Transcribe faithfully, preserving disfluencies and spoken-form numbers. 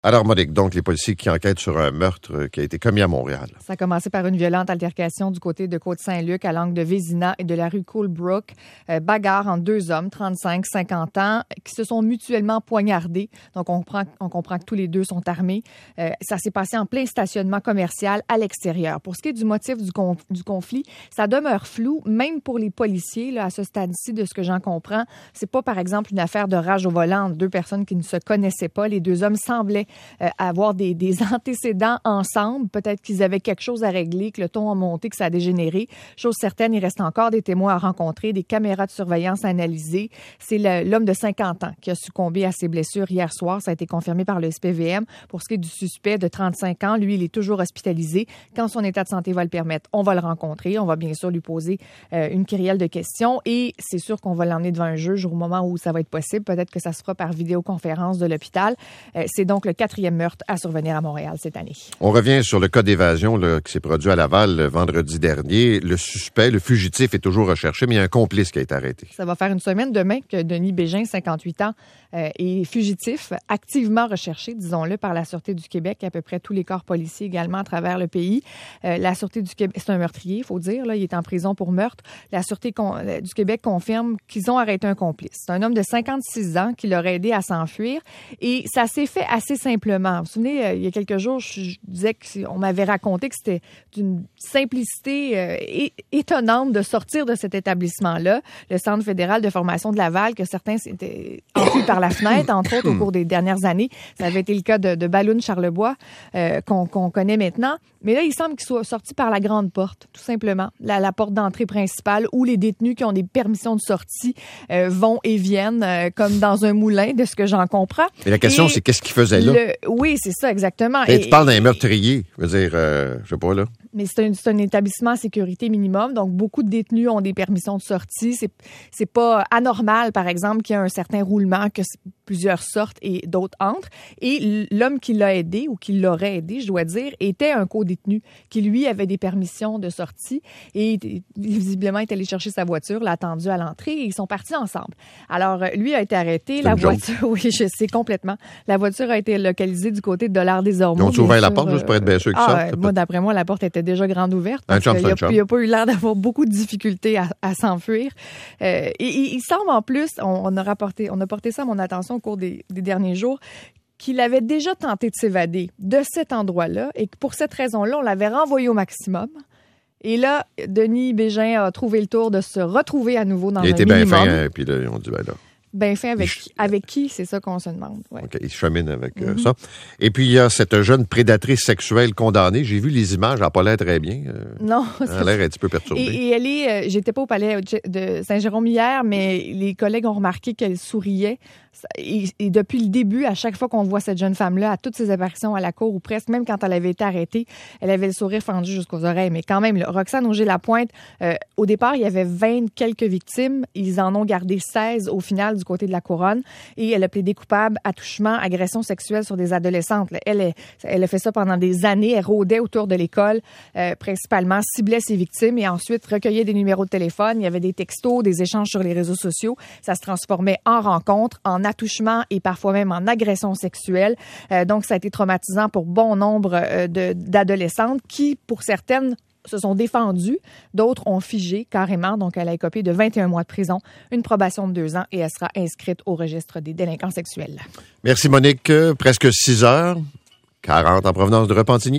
Alors, Monique, donc les policiers qui enquêtent sur un meurtre qui a été commis à Montréal. Ça a commencé par une violente altercation du côté de Côte-Saint-Luc à l'angle de Vézina et de la rue Coolbrook. Euh, bagarre entre deux hommes, trente-cinq cinquante ans, qui se sont mutuellement poignardés. Donc, on comprend, on comprend que tous les deux sont armés. Euh, ça s'est passé en plein stationnement commercial à l'extérieur. Pour ce qui est du motif du, con, du conflit, ça demeure flou, même pour les policiers, là, à ce stade-ci, de ce que j'en comprends. C'est pas, par exemple, une affaire de rage au volant entre deux personnes qui ne se connaissaient pas. Les deux hommes semblaient Euh, avoir des, des antécédents ensemble. Peut-être qu'ils avaient quelque chose à régler, que le ton a monté, que ça a dégénéré. Chose certaine, il reste encore des témoins à rencontrer, des caméras de surveillance à analyser. C'est le, l'homme de cinquante ans qui a succombé à ses blessures hier soir. Ça a été confirmé par le S P V M. Pour ce qui est du suspect de trente-cinq ans, lui, il est toujours hospitalisé. Quand son état de santé va le permettre, on va le rencontrer. On va bien sûr lui poser euh, une kyrielle de questions et c'est sûr qu'on va l'emmener devant un juge au moment où ça va être possible. Peut-être que ça se fera par vidéoconférence de l'hôpital. Euh, c'est donc le quatrième meurtre à survenir à Montréal cette année. On revient sur le cas d'évasion là, qui s'est produit à Laval le vendredi dernier. Le suspect, le fugitif, est toujours recherché, mais il y a un complice qui a été arrêté. Ça va faire une semaine demain que Denis Bégin, cinquante-huit ans, euh, est fugitif, activement recherché, disons-le, par la Sûreté du Québec, à peu près tous les corps policiers également à travers le pays. Euh, la Sûreté du Québec, c'est un meurtrier, il faut dire, là, il est en prison pour meurtre. La Sûreté con, euh, du Québec confirme qu'ils ont arrêté un complice. C'est un homme de cinquante-six ans qui l'aurait aidé à s'enfuir et ça s'est fait assez simplement. Vous vous souvenez, euh, il y a quelques jours, je disais qu'on m'avait raconté que c'était d'une simplicité euh, é- étonnante de sortir de cet établissement-là, le Centre fédéral de formation de Laval, que certains s'étaient enfuis par la fenêtre, entre autres, au cours des dernières années. Ça avait été le cas de, de Balloune Charlebois, euh, qu'on, qu'on connaît maintenant. Mais là, il semble qu'il soit sorti par la grande porte, tout simplement. La, la porte d'entrée principale, où les détenus qui ont des permissions de sortie euh, vont et viennent, euh, comme dans un moulin, de ce que j'en comprends. Mais la question, et c'est qu'est-ce qu'il faisait là? Le, oui, c'est ça, exactement. Et, et, tu parles d'un meurtrier, je veux dire, euh, je sais pas, là. Mais c'est un, c'est un établissement à sécurité minimum, donc beaucoup de détenus ont des permissions de sortie. C'est, c'est pas anormal, par exemple, qu'il y ait un certain roulement, que plusieurs sortent et d'autres entrent. Et l'homme qui l'a aidé, ou qui l'aurait aidé, je dois dire, était un co-détenu qui, lui, avait des permissions de sortie et visiblement est allé chercher sa voiture, l'a attendu à l'entrée et ils sont partis ensemble. Alors, lui a été arrêté. C'est la une voiture, joke. oui, je sais complètement. La voiture a été localisée du côté de Dollard-des-Ormeaux. Ils ont ouvert la sûr, porte juste pour être bien sûr que ah, ça. Moi, d'après moi, la porte était déjà grande ouverte. Un Parce chum, qu'il c'est un chum. n'y a, a pas eu l'air d'avoir beaucoup de difficultés à, à s'enfuir. Euh, et, et il semble en plus, on, on, a rapporté, on a porté ça à mon attention au cours des, des derniers jours, qu'il avait déjà tenté de s'évader de cet endroit-là et que pour cette raison-là, on l'avait renvoyé au maximum. Et là, Denis Bégin a trouvé le tour de se retrouver à nouveau dans il a un été minimum. bien fin, hein, puis là, ils ont dit, ben là. Ben fait avec, Il... avec qui? C'est ça qu'on se demande. Ouais. OK, il chemine avec euh, Mm-hmm. ça. Et puis, il y a cette jeune prédatrice sexuelle condamnée. J'ai vu les images, elle n'a pas l'air très bien. Euh, non. Elle a l'air un petit peu perturbée. Et, et elle est, euh, j'étais pas au palais de Saint-Jérôme hier, mais les collègues ont remarqué qu'elle souriait. Et, et depuis le début, à chaque fois qu'on voit cette jeune femme-là, à toutes ses apparitions à la cour ou presque, même quand elle avait été arrêtée, elle avait le sourire fendu jusqu'aux oreilles. Mais quand même, là, Roxane Auger-Lapointe, euh, au départ, il y avait vingt quelques victimes. Ils en ont gardé seize au final du côté de la couronne. Et elle a plaidé coupable, attouchement, agression sexuelle sur des adolescentes. Là, elle, elle a fait ça pendant des années. Elle rôdait autour de l'école, euh, principalement, ciblait ses victimes et ensuite recueillait des numéros de téléphone. Il y avait des textos, des échanges sur les réseaux sociaux. Ça se transformait en rencontre, en attouchement et parfois même en agression sexuelle. Euh, donc, ça a été traumatisant pour bon nombre euh, de, d'adolescentes qui, pour certaines, se sont défendues. D'autres ont figé carrément. Donc, elle a écopé de vingt et un mois de prison, une probation de deux ans et elle sera inscrite au registre des délinquants sexuels. Merci, Monique. Presque six heures quarante en provenance de Repentigny.